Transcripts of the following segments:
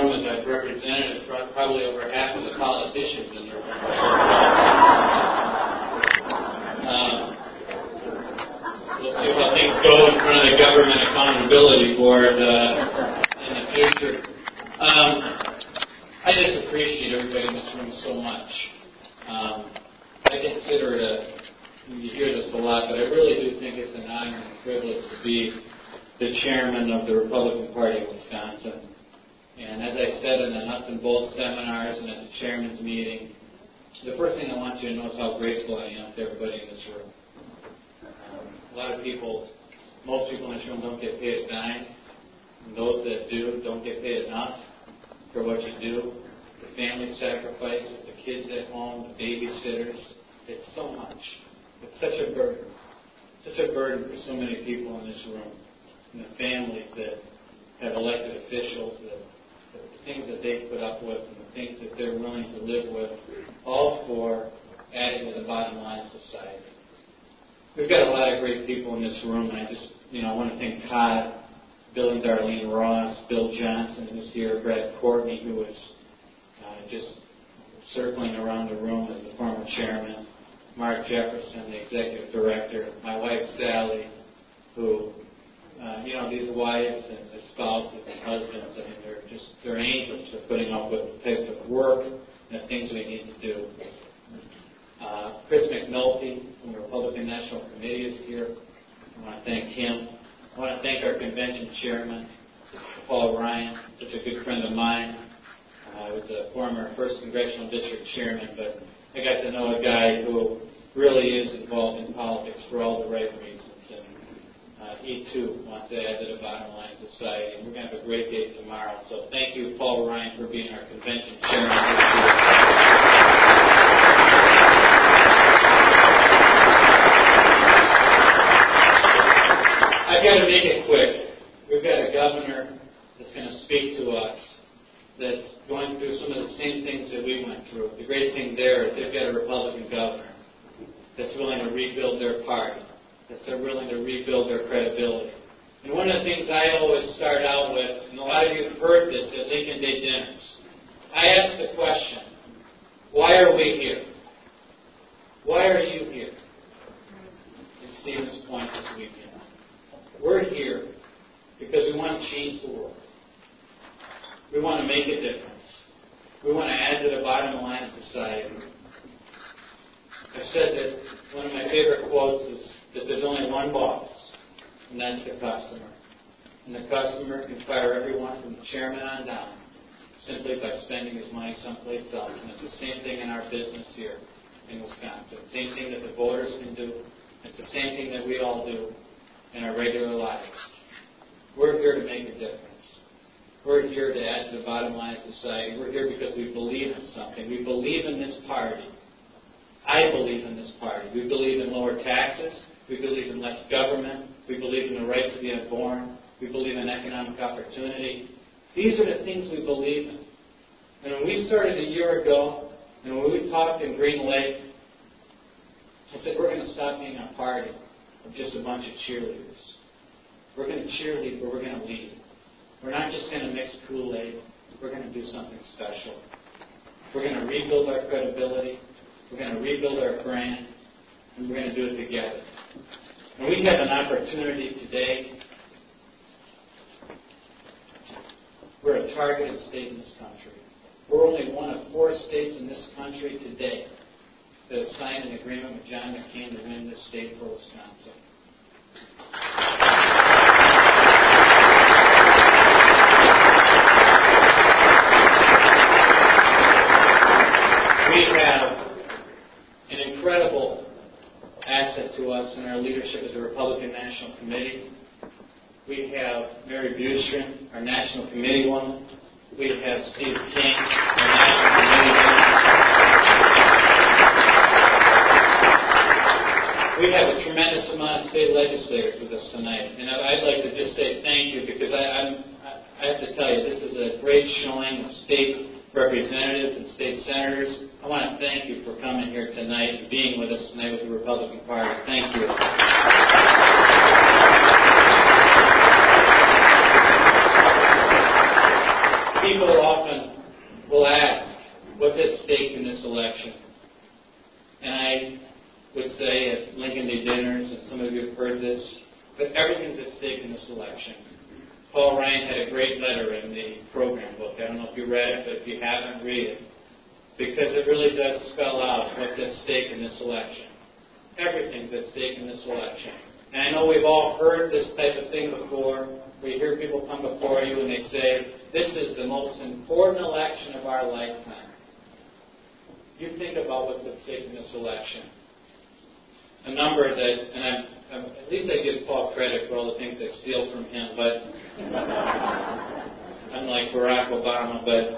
room as I've represented probably over half of the politicians in the room. We'll see how things go in front of the Government Accountability Board in the future. I just appreciate everybody in this room so much. I consider it you hear this a lot, but I really do think it's an honor and privilege to be the chairman of the Republican Party of Wisconsin. And as I said in the nuts and bolts seminars and at the chairman's meeting, the first thing I want you to know is how grateful I am to everybody in this room. A lot of people, most people in this room don't get paid a dime. And those that do don't get paid enough for what you do. The family sacrifices, the kids at home, the babysitters. It's so much. It's such a burden. Such a burden for so many people in this room. And the families that have elected officials, the things that they put up with and the things that they're willing to live with, all for adding to the bottom line of society. We've got a lot of great people in this room, and I want to thank Todd, Bill and Darlene Ross, Bill Johnson, who's here, Brad Courtney, who was just circling around the room as the former chairman, Mark Jefferson, the executive director, my wife Sally, who, these wives and their spouses and husbands, they're angels for putting up with the type of work and the things we need to do. Chris McNulty from the Republican National Committee is here. I want to thank him. I want to thank our convention chairman, Paul Ryan, such a good friend of mine. I was a former 1st Congressional District chairman, but I got to know a guy who really is involved in politics for all the right reasons. And he, too, wants to add to the bottom line of society. And we're going to have a great day tomorrow. So thank you, Paul Ryan, for being our convention chairman this year. I've got to make it quick. We've got a governor that's going to speak to us that's going through some of the same things that we went through. The great thing there is they've got a Republican governor that's willing to rebuild their party, that's willing to rebuild their credibility. And one of the things I always start out with, and a lot of you have heard this at Lincoln Day dinners, I ask the question, why are we here? Why are you here? In Stevens Point this weekend. We're here because we want to change the world. We want to make a difference. We want to add to the bottom line of society. I've said that one of my favorite quotes is that there's only one boss, and that's the customer. And the customer can fire everyone from the chairman on down simply by spending his money someplace else. And it's the same thing in our business here in Wisconsin. Same thing that the voters can do. It's the same thing that we all do in our regular lives. We're here to make a difference. We're here to add to the bottom line of society. We're here because we believe in something. We believe in this party. I believe in this party. We believe in lower taxes. We believe in less government. We believe in the right to be unborn. We believe in economic opportunity. These are the things we believe in. And when we started a year ago, and when we talked in Green Lake, I said, we're going to stop being a party of just a bunch of cheerleaders. We're going to cheerlead, but we're going to lead. We're not just going to mix Kool-Aid. We're going to do something special. We're going to rebuild our credibility. We're going to rebuild our brand. And we're going to do it together. And we have an opportunity today. We're a targeted state in this country. We're only one of 4 states in this country today that have signed an agreement with John McCain to win this state for Wisconsin. We have an incredible asset to us in our leadership as the Republican National Committee. We have Mary Bustrin, our National Committee woman. We have Steve King, our National Committee woman. We have a tremendous amount of state legislators with us tonight. And I'd like to just say thank you because I have to tell you, this is a great showing of state representatives and state senators. I want to thank you for coming here tonight and being with us tonight with the Republican Party. Thank you. People often People ask, what's at stake in this election? And I would say at Lincoln Day dinners, and some of you have heard this, but everything's at stake in this election. Paul Ryan had a great letter in the program book. I don't know if you read it, but if you haven't, read it. Because it really does spell out what's at stake in this election. Everything's at stake in this election. And I know we've all heard this type of thing before. We hear people come before you and they say, this is the most important election of our lifetime. You think about what's at stake in this election. A number that, and at least I give Paul credit for all the things I steal from him, but unlike Barack Obama, but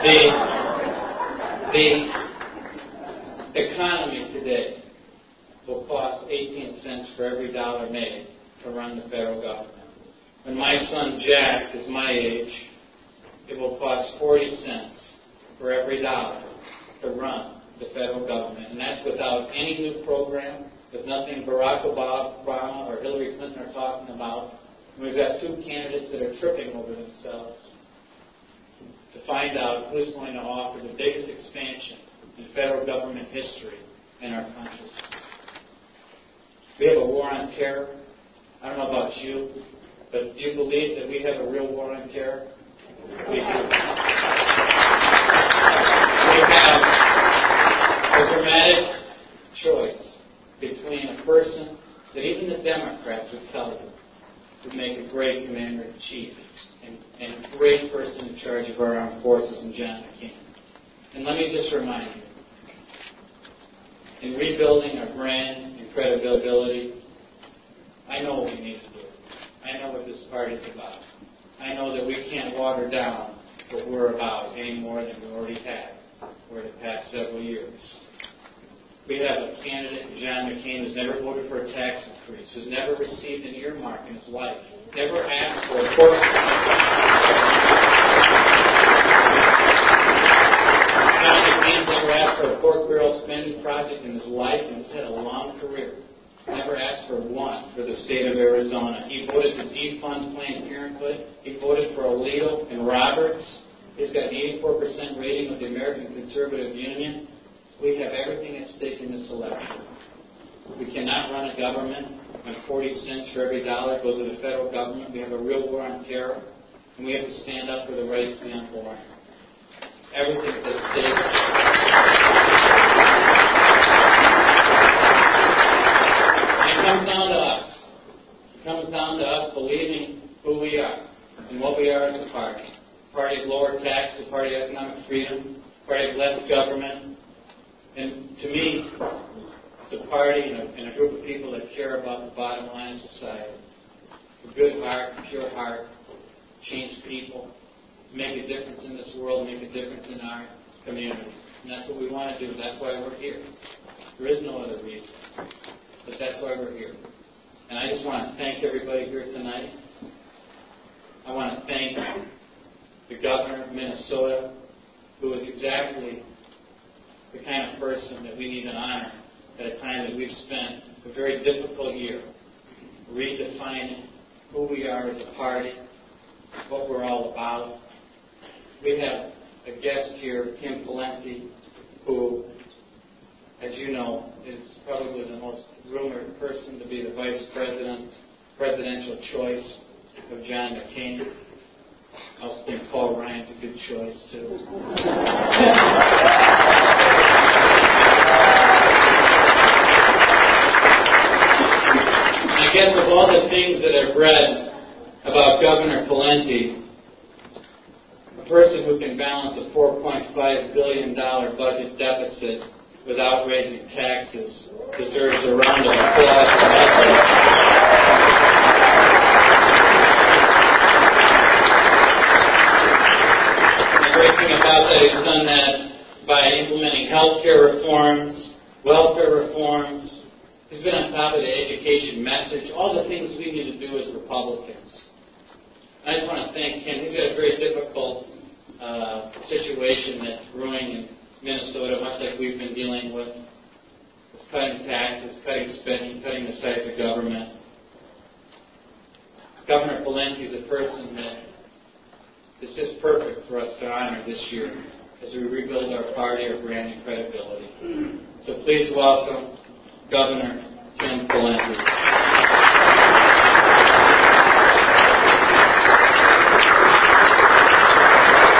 the economy today will cost 18 cents for every dollar made to run the federal government. When my son Jack is my age, it will cost 40 cents for every dollar to run the federal government. And that's without any new program, with nothing Barack Obama or Hillary Clinton are talking about. And we've got two candidates that are tripping over themselves to find out who's going to offer the biggest expansion in federal government history in our country. We have a war on terror. I don't know about you, but do you believe that we have a real war on terror? We do. We have a dramatic choice between a person that even the Democrats would tell you would make a great commander-in-chief and a great person in charge of our armed forces in John McCain. And let me just remind you, in rebuilding our brand and credibility, I know what we need to do. I know what this party is about. I know that we can't water down what we're about any more than we already have for the past several years. We have a candidate, John McCain, who's never voted for a tax increase, who's never received an earmark in his life, never asked for a pork. John McCain's never asked for a pork barrel spending project in his life, and he's had a long career. Never asked for one for the state of Arizona. He voted to defund Planned Parenthood. He voted for Alito and Roberts. He's got an 84% rating with the American Conservative Union. We have everything at stake in this election. We cannot run a government when 40 cents for every dollar goes to the federal government. We have a real war on terror, and we have to stand up for the right to the unborn. Everything's at stake. It comes down to us. It comes down to us believing who we are and what we are as a party. A party of lower tax, a party of economic freedom, a party of less government. And to me, it's a party and a group of people that care about the bottom line of society. A good heart, pure heart, change people, make a difference in this world, make a difference in our community. And that's what we want to do. That's why we're here. There is no other reason. But that's why we're here. And I just want to thank everybody here tonight. I want to thank the governor of Minnesota, who is exactly the kind of person that we need to honor at a time that we've spent a very difficult year redefining who we are as a party, what we're all about. We have a guest here, Kim Pawlenty, who, as you know, is probably the most rumored person to be the presidential choice of John McCain. I also think Paul Ryan's a good choice, too. I guess of all the things that I've read about Governor Pawlenty, a person who can balance a $4.5 billion budget deficit without raising taxes deserves a round of applause from everyone. The great thing about that, he's done that by implementing health care reforms, welfare reforms. He's been on top of the education message, all the things we need to do as Republicans. I just want to thank Ken. He's got a very difficult situation that's brewing in Minnesota, much like we've been dealing with cutting taxes, cutting spending, cutting the size of government. Governor Pawlenty is a person that is just perfect for us to honor this year. as we rebuild our party, our brand, and credibility. So please welcome Governor